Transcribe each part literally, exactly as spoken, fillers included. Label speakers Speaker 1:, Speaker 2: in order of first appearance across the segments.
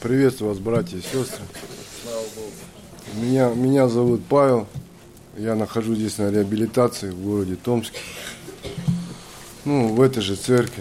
Speaker 1: Приветствую вас, братья и сестры. Меня, меня зовут Павел. Я нахожусь здесь на реабилитации в городе Томске. Ну, в этой же церкви.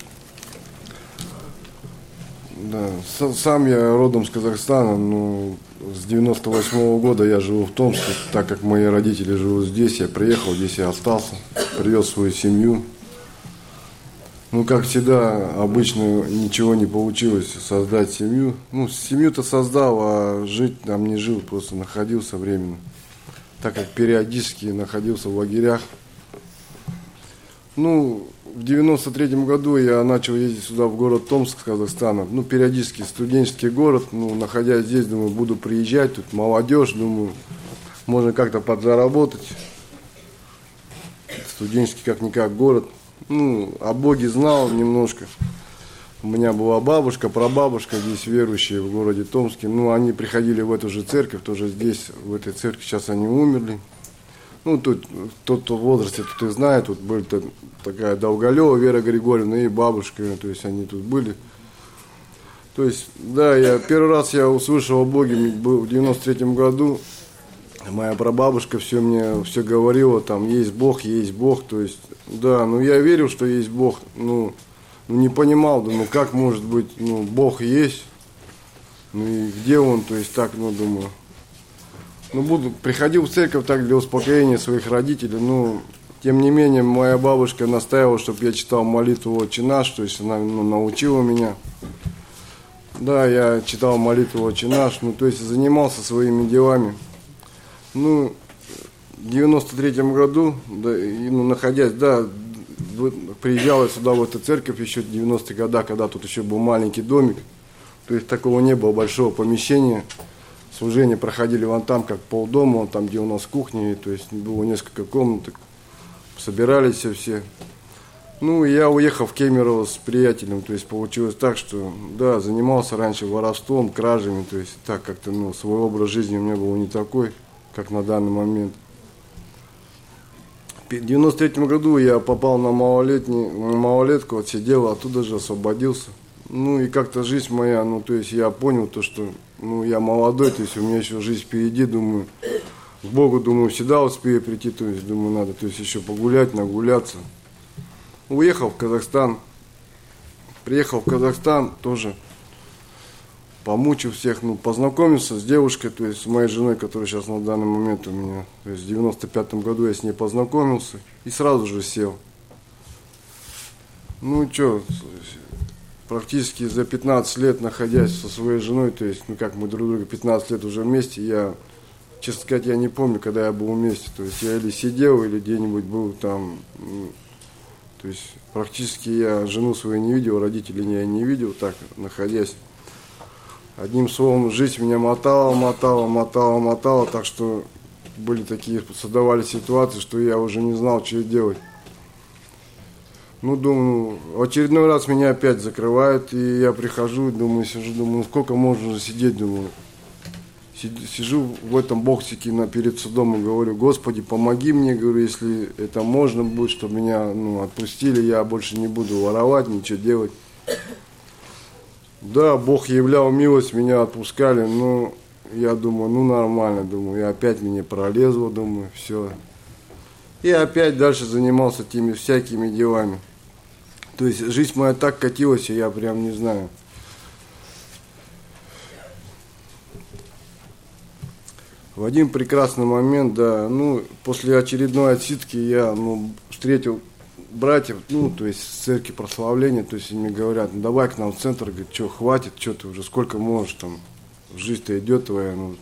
Speaker 1: Да. Сам я родом с Казахстана, но с девяносто восьмого года я живу в Томске. Так как мои родители живут здесь, я приехал, здесь я остался, привез свою семью. Ну, как всегда, обычно ничего не получилось создать семью. Ну, семью-то создал, а жить там не жил, просто находился временно. Так как периодически находился в лагерях. Ну, в девяносто третьем году я начал ездить сюда, в город Томск, Казахстана. Ну, периодически студенческий город. Ну, находясь здесь, думаю, буду приезжать. Тут молодежь, думаю, можно как-то подзаработать. Студенческий как-никак город. Ну, о Боге знал немножко. У меня была бабушка, прабабушка здесь верующие в городе Томске. Ну, они приходили в эту же церковь, тоже здесь, в этой церкви. Сейчас они умерли. Ну, тут тот, кто в возрасте, тут и знает, тут была такая Долголева Вера Григорьевна и бабушка, то есть они тут были. То есть, да, я первый раз я услышал о Боге был в девяносто третьем году. Моя прабабушка все мне все говорила, там, есть Бог, есть Бог, то есть, да, ну, я верил, что есть Бог, ну, не понимал, думаю, как может быть, ну, Бог есть, ну, и где Он, то есть, так, ну, думаю, ну, буду, приходил в церковь так для успокоения своих родителей, ну, тем не менее, моя бабушка настаивала, чтобы я читал молитву «Отче наш», то есть, она, ну, научила меня. Да, я читал молитву «Отче наш», ну, то есть, занимался своими делами. Ну, в девяносто третьем году, да, и, ну, находясь, да, приезжал я сюда, в эту церковь, еще в девяностые годы, когда тут еще был маленький домик, то есть такого не было большого помещения, служения проходили вон там, как полдома, вон там, где у нас кухня, и, то есть было несколько комнаток, собирались все. Ну, я уехал в Кемерово с приятелем, то есть получилось так, что, да, занимался раньше воровством, кражами, то есть так как-то, ну, свой образ жизни у меня был не такой, как на данный момент. В девяносто третьем году я попал на малолетний, на малолетку, отсидел, оттуда же освободился. Ну и как-то жизнь моя, ну то есть я понял то, что, ну, я молодой, то есть у меня еще жизнь впереди, думаю, к Богу, думаю, всегда успею прийти, то есть думаю, надо, то есть еще погулять, нагуляться. Уехал в Казахстан, приехал в Казахстан тоже. Помучил всех, ну, познакомился с девушкой, то есть с моей женой, которая сейчас на данный момент у меня. То есть в девяносто пятом году я с ней познакомился и сразу же сел. Ну, что, практически за пятнадцать лет, находясь со своей женой, то есть, ну, как мы друг друга пятнадцать лет уже вместе, я, честно сказать, я не помню, когда я был вместе. То есть я или сидел, или где-нибудь был там. Ну, то есть практически я жену свою не видел, родителей я не видел, так, находясь. Одним словом, жизнь меня мотала, мотала, мотала, мотала, так что были такие, создавались ситуации, что я уже не знал, что делать. Ну, думаю, в очередной раз меня опять закрывают, и я прихожу, думаю, сижу, думаю, сколько можно сидеть, думаю. Сижу в этом боксике на, перед судом и говорю, Господи, помоги мне, говорю, если это можно будет, чтобы меня, ну, отпустили, я больше не буду воровать, ничего делать. Да, Бог являл милость, меня отпускали, но я думаю, ну нормально, думаю, и опять меня пролезло, думаю, все. И опять дальше занимался теми всякими делами. То есть жизнь моя так катилась, я прям не знаю. В один прекрасный момент, да, ну, после очередной отсидки я, ну, встретил братьев, ну, то есть с церкви прославления, то есть они говорят, ну, давай к нам в центр, говорит, что, хватит, что ты уже, сколько можешь, там, жизнь-то идет твоя, ну.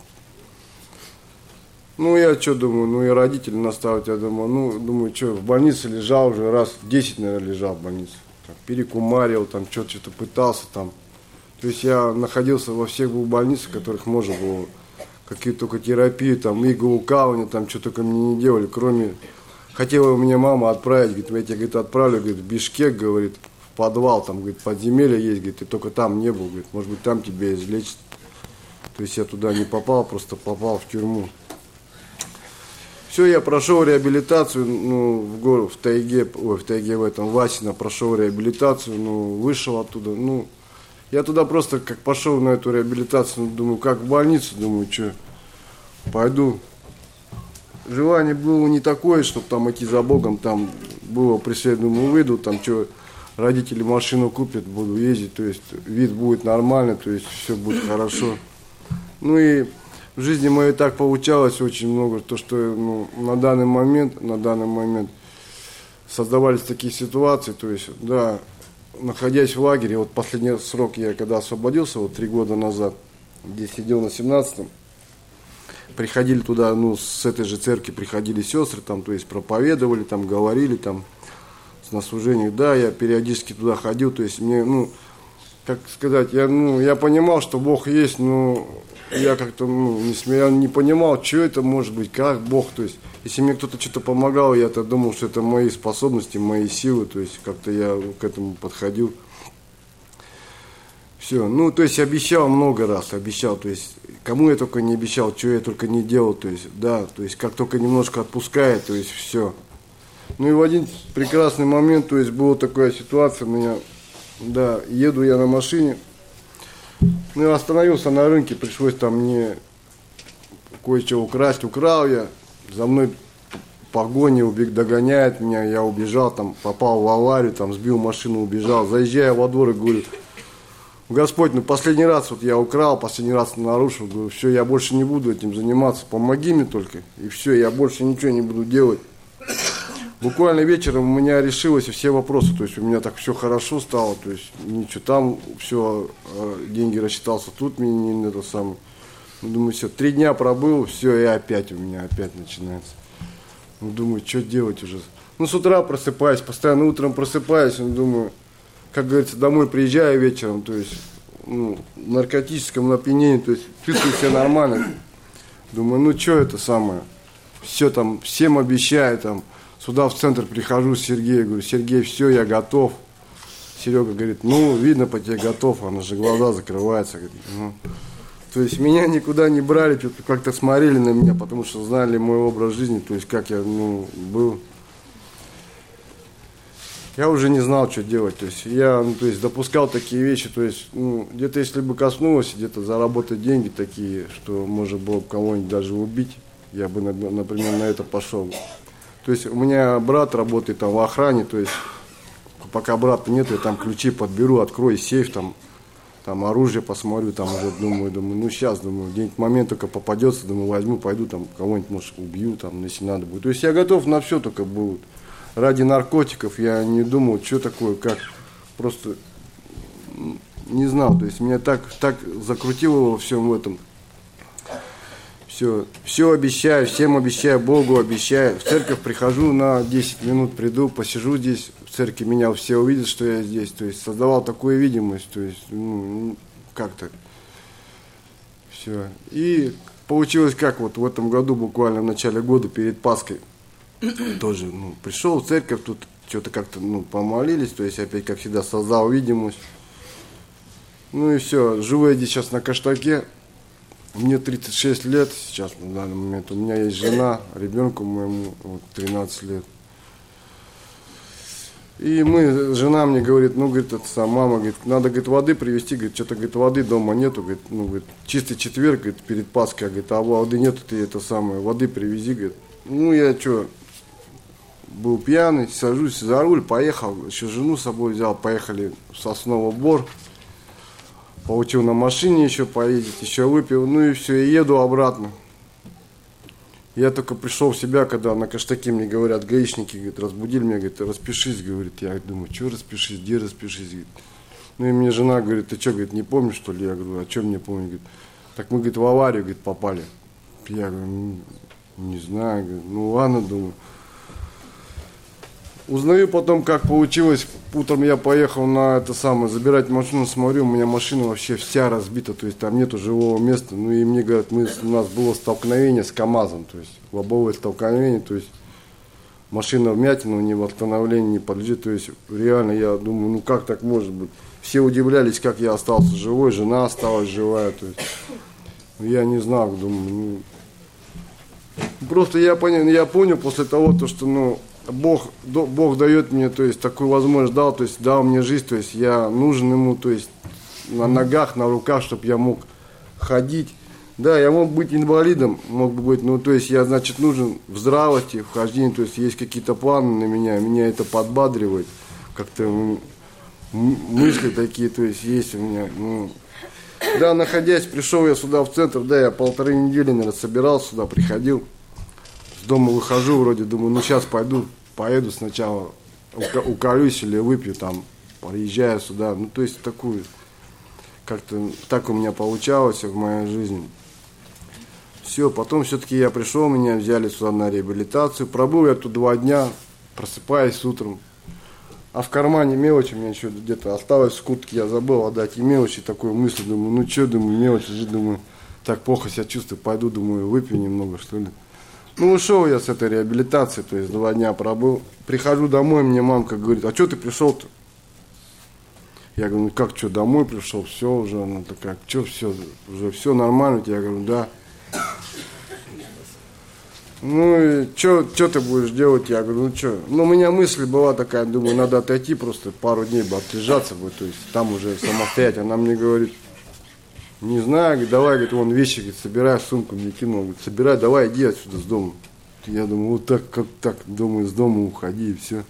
Speaker 1: Ну, я что думаю, ну, и родители наставят, я думаю, ну, думаю, что, в больнице лежал уже, раз десять, наверное, лежал в больнице, там, перекумарил, там, что-то, что-то пытался, там. То есть я находился во всех больницах, в которых можно было, какие только терапии, там, иглоукалывания, там, что только мне не делали, кроме... Хотела у меня мама отправить, говорит, я тебя, говорит, отправлю, говорит, в Бишкек, говорит, в подвал, там, говорит, подземелье есть, говорит, ты только там не был, говорит, может быть, там тебя излечат. То есть я туда не попал, просто попал в тюрьму. Все, я прошел реабилитацию, ну, в гору, в тайге, ой, в тайге в этом, Васино, прошел реабилитацию, ну, вышел оттуда, ну, Я туда просто как пошел на эту реабилитацию, думаю, как в больницу, думаю, что, пойду. Желание было не такое, чтобы там идти за Богом, там было преследую, думаю, выйду, там что, родители машину купят, буду ездить, то есть вид будет нормальный, то есть все будет хорошо. Ну и в жизни моей так получалось очень много, то что ну, на данный момент, на данный момент создавались такие ситуации, то есть, да, находясь в лагере, вот последний срок я когда освободился, вот три года назад, здесь сидел на семнадцатом, приходили туда, ну, с этой же церкви приходили сестры, там, то есть проповедовали, там, говорили, там, на служениях, да, я периодически туда ходил, то есть мне, ну, как сказать, я, ну, я понимал, что Бог есть, но я как-то, ну, не, я не понимал, что это может быть, как Бог, то есть, если мне кто-то что-то помогал, я-то думал, что это мои способности, мои силы, то есть, как-то я к этому подходил. Все, ну, то есть, обещал много раз, обещал, то есть, кому я только не обещал, что я только не делал, то есть, да, то есть, как только немножко отпускает, то есть, все. Ну, и в один прекрасный момент, то есть, была такая ситуация, у меня, да, еду я на машине, ну, я остановился на рынке, пришлось там мне кое-что украсть, украл я, за мной погоня, убег, догоняет меня, я убежал, там, попал в аварию, там, сбил машину, убежал, заезжаю во двор и говорю, Господь, ну, последний раз вот я украл, последний раз нарушил, говорю, все, я больше не буду этим заниматься, помоги мне только, и все, я больше ничего не буду делать. Буквально вечером у меня решилось все вопросы, то есть у меня так все хорошо стало, то есть ничего, там все, деньги рассчитался, тут мне не это самое. Думаю, все, три дня пробыл, все, и опять у меня опять начинается. Ну, думаю, что делать уже. Ну, с утра просыпаюсь, постоянно утром просыпаюсь, ну, думаю, как говорится, домой приезжаю вечером, то есть, ну, в наркотическом опьянении, то есть, чувствую себя нормально. Думаю, ну, что это самое, все там, всем обещаю, там, сюда в центр прихожу с Сергеем, говорю, Сергей, все, я готов. Серега говорит, ну, видно по тебе готов, она же глаза закрывается. Говорит, ну. То есть меня никуда не брали, как-то смотрели на меня, потому что знали мой образ жизни, то есть как я, ну, был. Я уже не знал, что делать, то есть я, ну, то есть допускал такие вещи, то есть, ну, где-то если бы коснулось, где-то заработать деньги такие, что можно было бы кого-нибудь даже убить, я бы, например, на это пошел. То есть у меня брат работает там в охране, то есть пока брата нет, я там ключи подберу, открою сейф, там, там оружие посмотрю, там уже думаю, думаю, ну сейчас, думаю, где-нибудь момент только попадется, думаю, возьму, пойду там кого-нибудь, может, убью, там, если надо будет. То есть я готов на все только будет. Ради наркотиков я не думал, что такое, как, просто не знал, то есть меня так, так закрутило во всем этом. Все, все обещаю, всем обещаю, Богу обещаю. В церковь прихожу, на десять минут приду, посижу здесь, в церкви меня все увидят, что я здесь. То есть создавал такую видимость, то есть, ну, как-то. Все. И получилось как вот в этом году, буквально в начале года, перед Пасхой, тоже, ну, пришел в церковь, тут что-то как-то, ну, помолились, то есть опять, как всегда, создал видимость. Ну и все, живу я здесь сейчас на Каштаке. Мне тридцать шесть лет сейчас на данный момент. У меня есть жена, ребенку моему вот, тринадцать лет. И мы, жена мне говорит, ну, говорит, это сам, мама, говорит, надо, говорит, воды привезти, говорит, что-то, говорит, воды дома нету, говорит, ну, говорит, чистый четверг, говорит, перед Пасхой, говорит, а воды нету, ты это самое, воды привези, говорит. Ну, я что, был пьяный, сажусь за руль, поехал, еще жену с собой взял, поехали в Сосновый Бор. Получил на машине еще поездить, еще выпил, ну и все, и еду обратно. Я только пришел в себя, когда на Каштаке мне говорят, гаишники, говорит, разбудили меня, говорит, распишись, говорит. Я думаю, что распишись, где распишись, говорит. Ну и мне жена говорит, ты что, говорит, не помнишь, что ли? Я говорю, а что мне помнить, говорит. Так мы, говорит, в аварию, говорит, попали. Я говорю, ну, не знаю, говорит, ну ладно, думаю. Узнаю потом, как получилось. Утром я поехал на это самое, забирать машину, смотрю, у меня машина вообще вся разбита, то есть там нету живого места. Ну и мне говорят, мы, у нас было столкновение с КАМАЗом, то есть лобовое столкновение, то есть машина вмятина, не восстановлению не подлежит, то есть реально я думаю, ну как так может быть? Все удивлялись, как я остался живой, жена осталась живая, то есть я не знал, думаю, ну, просто я понял, я понял после того, то, что, ну, Бог, Бог дает мне, то есть, такую возможность дал, то есть, дал мне жизнь, то есть, я нужен ему, то есть, на ногах, на руках, чтобы я мог ходить. Да, я мог быть инвалидом, мог бы быть, ну, то есть я, значит, нужен в здравости, в хождении, то есть есть какие-то планы на меня, меня это подбадривает, как-то мысли такие, то есть есть у меня, ну, да, находясь, пришел я сюда в центр, да, я полторы недели, наверное, собирался сюда, приходил, с дома выхожу, вроде, думаю, ну, сейчас пойду, поеду сначала, уколюсь или выпью, там, приезжаю сюда, ну, то есть такую, как-то так у меня получалось в моей жизни. Все, потом все-таки я пришел, меня взяли сюда на реабилитацию. Пробыл я тут два дня, просыпаясь утром. А в кармане мелочи, у меня еще где-то осталось в куртке, я забыл отдать и мелочи. Такую мысль, думаю, ну что, думаю, мелочи, думаю, так плохо себя чувствую, пойду, думаю, выпью немного, что ли. Ну, ушел я с этой реабилитации, то есть два дня пробыл. Прихожу домой, мне мамка говорит, а что ты пришел-то? Я говорю, ну как, что, домой пришел, все уже, она такая, что, все, уже все нормально? Я говорю, да. Ну и что ты будешь делать? Я говорю, ну что? Ну у меня мысль была такая, думаю, надо отойти просто пару дней бы отлежаться бы, то есть там уже самостоятельно. Она мне говорит, не знаю, говорит, давай, говорит, вон вещи, говорит, собирай, сумку мне кинул, говорит, собирай, давай, иди отсюда с дома. Я думаю, вот так, как так, думаю, с дома уходи и все.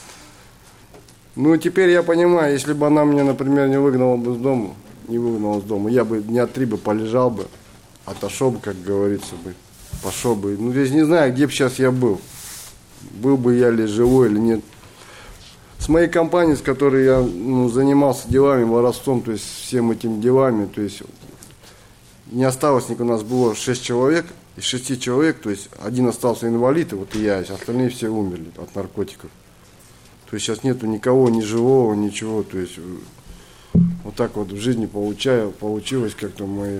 Speaker 1: Ну теперь я понимаю, если бы она меня, например, не выгнала бы с дома, не выгнала с дома, я бы дня три бы полежал бы, отошел бы, как говорится бы. Пошел бы. Ну, здесь не знаю, где бы сейчас я был. Был бы я ли живой или нет. С моей компанией, с которой я ну, занимался делами, воровством, то есть всем этим делами, то есть не осталось никого, у нас было шесть человек, из шести человек, то есть один остался инвалид, и вот и я, остальные все умерли от наркотиков. То есть сейчас нету никого, ни живого, ничего, то есть вот так вот в жизни получаю, получилось как-то мои...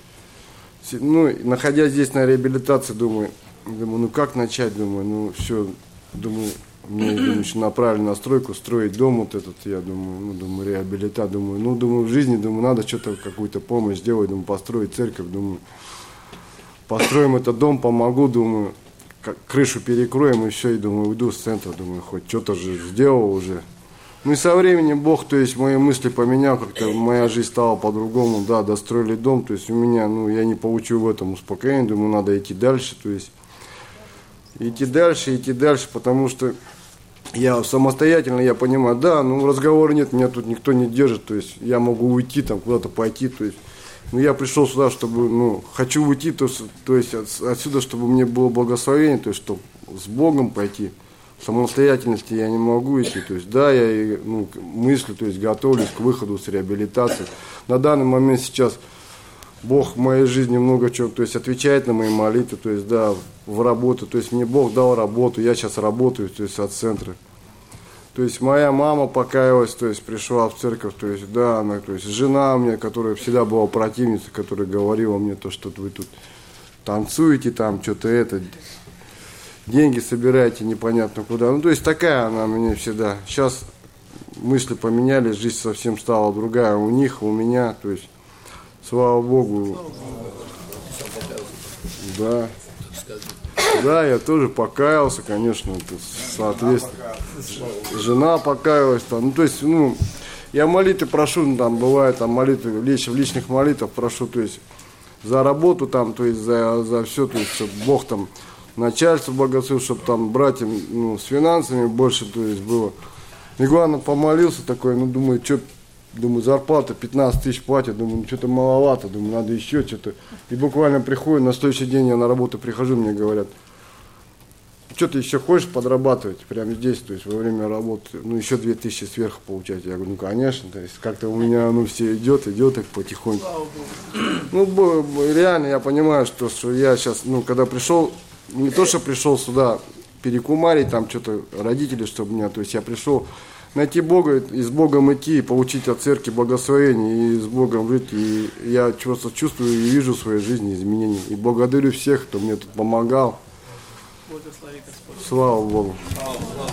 Speaker 1: Ну, находясь здесь на реабилитации, думаю, думаю, ну как начать, думаю, ну все, думаю, мне думаю, еще направили на стройку, строить дом вот этот, я думаю, ну, думаю, реабилитация, думаю, ну, думаю, в жизни, думаю, надо что-то, какую-то помощь сделать, думаю, построить церковь, думаю, построим этот дом, помогу, думаю, крышу перекроем и все, и думаю, уйду с центра, думаю, хоть что-то же сделал уже. Ну и со временем Бог, то есть мои мысли поменял, как-то моя жизнь стала по-другому, да, достроили дом, то есть у меня, ну, я не получил в этом успокоения, думаю, надо идти дальше, то есть идти дальше, идти дальше, потому что я самостоятельно, я понимаю, да, ну, разговора нет, меня тут никто не держит, то есть я могу уйти, там, куда-то пойти, то есть, ну, я пришел сюда, чтобы, ну, хочу уйти, то, то есть отсюда, чтобы мне было благословение, то есть, чтобы с Богом пойти. Самостоятельности я не могу идти, то есть да, я ну, мыслю, то есть готовлюсь к выходу с реабилитации. На данный момент сейчас Бог в моей жизни много чего, то есть отвечает на мои молитвы, то есть да, в работу, то есть мне Бог дал работу, я сейчас работаю, то есть от центра. То есть моя мама покаялась, то есть пришла в церковь, то есть да, она, то есть жена у меня, которая всегда была противницей, которая говорила мне то, что вы тут танцуете, там что-то это... деньги собираете непонятно куда. Ну, то есть такая она мне всегда. Сейчас мысли поменялись, жизнь совсем стала другая у них, у меня. То есть, слава Богу. Да. Да, я тоже покаялся, конечно, соответственно. Жена покаялась там. Ну, то есть, ну, я молитвы прошу, ну, там бывает, там молитвы, в личных молитвах прошу, то есть, за работу там, то есть, за, за все, то есть, чтобы Бог там начальство благословил, чтобы там братьям ну, с финансами больше, то есть было. И главное, помолился такой, ну, думаю, что, думаю, зарплата пятнадцать тысяч платят, думаю, ну, что-то маловато, думаю, надо еще что-то. И буквально приходит, на следующий день я на работу прихожу, мне говорят, что ты еще хочешь подрабатывать прямо здесь, то есть во время работы, ну, еще две тысячи сверху получать. Я говорю, ну, конечно, то есть как-то у меня, ну, все идет, идет так потихоньку. Ну, реально я понимаю, что, что я сейчас, ну, когда пришел, не то, что пришел сюда перекумарить, там что-то родители, чтобы меня, то есть я пришел найти Бога, и с Богом идти, и получить от церкви благословение, и с Богом жить, и я просто чувствую и вижу в своей жизни изменения. И благодарю всех, кто мне тут помогал. Слава Богу.